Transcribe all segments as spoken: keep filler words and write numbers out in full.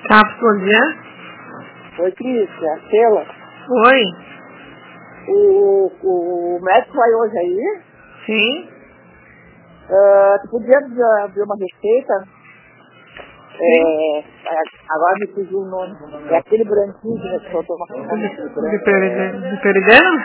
Tá, bom dia. Oi, Cris, é a Sheila. Oi. O, o médico vai hoje aí. Sim. Uh, tu podia abrir uma receita? É, agora me fugiu o nome. É aquele branquinho que eu tomo uma De, de, peride, de perideno?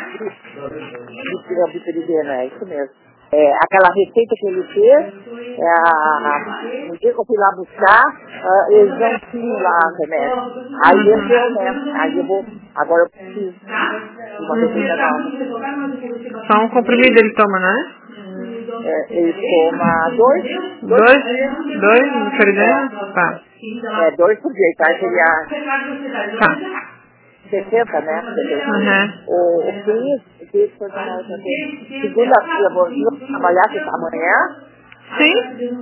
De biperidena, é isso mesmo. É, aquela receita que ele fez, é a, no dia que eu fui lá buscar, uh, eles não tinham lá remédio. Aí ele deu, né? Aí eu vou, agora eu preciso de uma receita nova. Só um comprimido ele toma, né? É, ele toma dois, dois, dois, dois de perideno? É, Tá. é, dois por dia, tá? Seria Tá. sessenta, né? Uhum. O, o Cris, o Cris foi tomar outra vez. Segunda-feira, eu vou eu trabalhar amanhã. Sim?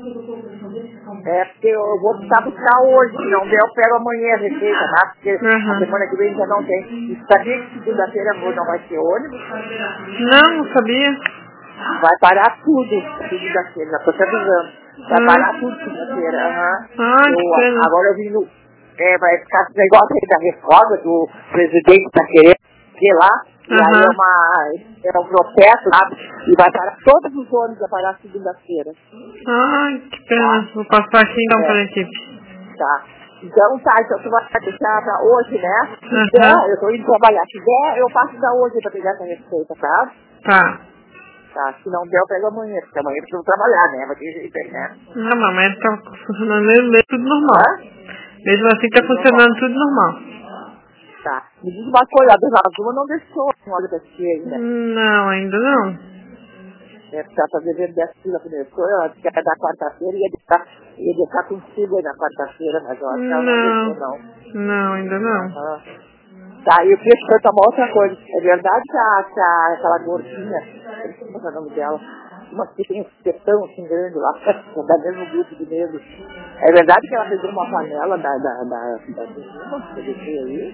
É porque eu vou precisar buscar hoje, se não der eu pego amanhã a receita, tá? Porque Uhum. a semana que vem já não tem. E sabia que segunda-feira não vai ter ônibus? Não, não sabia. Vai parar tudo segunda-feira, já tô te avisando. Vai Hum. parar tudo segunda-feira, aham. Ah, que Eu, pena. agora eu vim no... É, vai ficar esse negócio aí da reforma do presidente que tá querendo ir lá. E Uhum. aí é uma... É um processo, sabe? E vai parar todos os ônibus, vai parar segunda-feira. Ai, que pena. Tá? Vou passar aqui então É. para a equipe. Tá. Então tá, então tu vai deixar pra hoje, né? Se Uhum. der, eu tô indo trabalhar. Se der, eu passo da hoje pra pegar essa receita, tá? Tá. Tá, se não der, eu pego amanhã, porque amanhã eu preciso trabalhar, né? Vai ter jeito aí, né? Não, mamãe tá funcionando mesmo, mesmo tudo normal. Hã? Mesmo assim tá Tudo funcionando normal. tudo normal. Tá. Me diz uma coisa, a dona Azul não deixou a olho da tia ainda. Não, ainda não. É, porque ela tá devendo dez quilos começou, ela disse que era da quarta-feira e ia deixar, ia deixar contigo aí na quarta-feira, mas eu acho que ela não Não. deixou, não. Não, ainda não. Aham. Tá, e eu queria te perguntar uma outra coisa. É verdade que, a, que a, aquela gordinha, eu não sei como é o nome dela, uma que tem um petão assim grande lá, da mesmo grupo de negros. É verdade que ela pegou uma panela da da da da menina que eu deixei aí?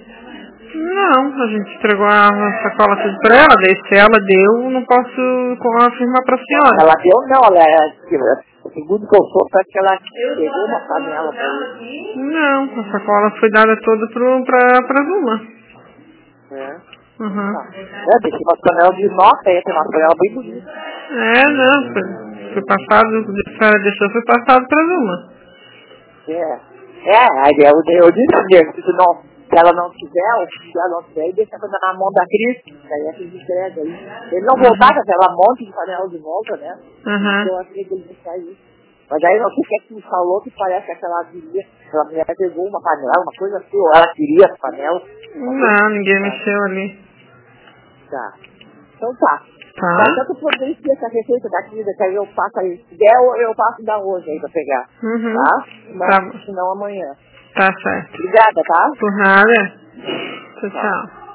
Não, a gente entregou a sacola tudo pra ela, daí se ela deu, não posso afirmar pra senhora. Ela deu não, ela é, segundo que eu sou, parece que ela pegou uma panela pra mim. Não, a sacola foi dada toda pro, pra, pra Zuma. É. Uhum. Tá. É, deixei uma panela de nota aí, tem uma panela bem bonita. É, não, foi, foi passado, a senhora deixou, foi passado pra Zuma. É. É, aí eu, eu disse mesmo, se, não, se ela não quiser, ou se ela não quiser, deixa na mão da Cris, aí a Cris entrega aí. Ele não Uhum. voltava, ela monte de panela de volta, né? Uhum. Então eu achei que ele deixar isso. Mas aí não sei o que é que me falou, que parece que aquela queria, aquela mulher pegou uma panela, uma coisa assim, ou ela queria essa panela. Não, ninguém Tá. mexeu ali. Tá. Então tá. Tá? Tá, então tu poderia ter essa receita da comida, que aí eu passo aí. Se der, eu, eu passo da hoje aí pra pegar. Uhum. Tá? Mas Tá, se não amanhã. tá certo. Obrigada, tá? Por nada. Tchau, Tchau. tchau.